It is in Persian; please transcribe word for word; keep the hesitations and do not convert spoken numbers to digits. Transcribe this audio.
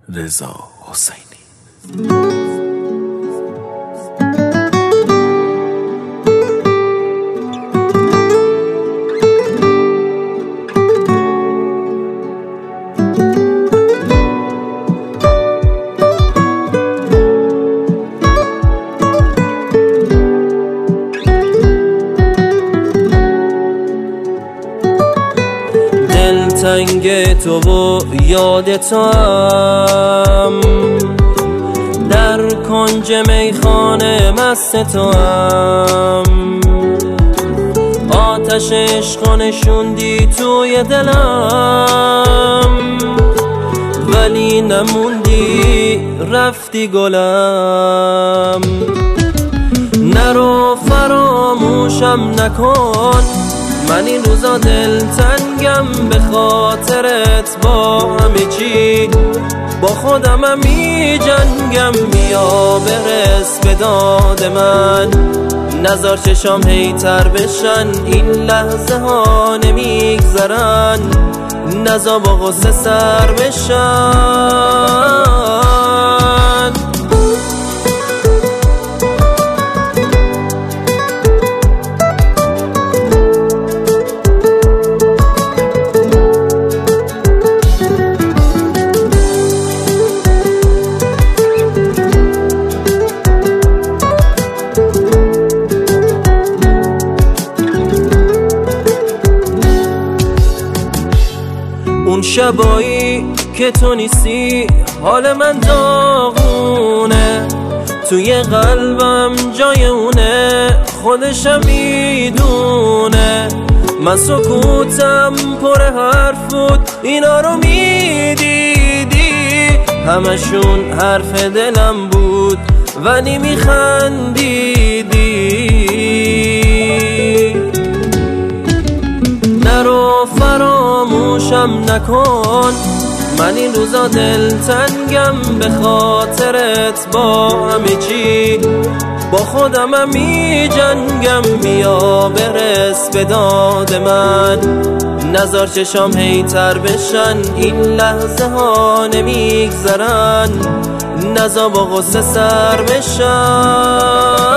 رضا حسینی. تنگ تو و یاد تو هم، در کنج میخانه مست تو هم، آتش عشق نشوندی توی دلم، ولی نموندی رفتی گلم. نرو فراموشم نکن، من این روزا دل تنگم به خاطرت، با همه چی با خودمم می جنگم. بیا برس به داد من، نذار چشام هیتر بشن، این لحظه ها نمیگذرن، نذار با غصه سر بشن. اون شبایی که تو نیستی حال من داغونه، توی قلبم جای اونه، خودشم میدونه. من سکوتم پر حرف بود، اینا رو میدیدی، همشون حرف دلم بود ولی میخندیدی. نرو فراموشم نکن، من این روزا دل تنگم به خاطرت، با همه چی با خودمم می جنگم. بیا برس به داد من، نذار چشام هیتر بشن، این لحظه ها نمیگذرن، نذار با غصه سر بشن.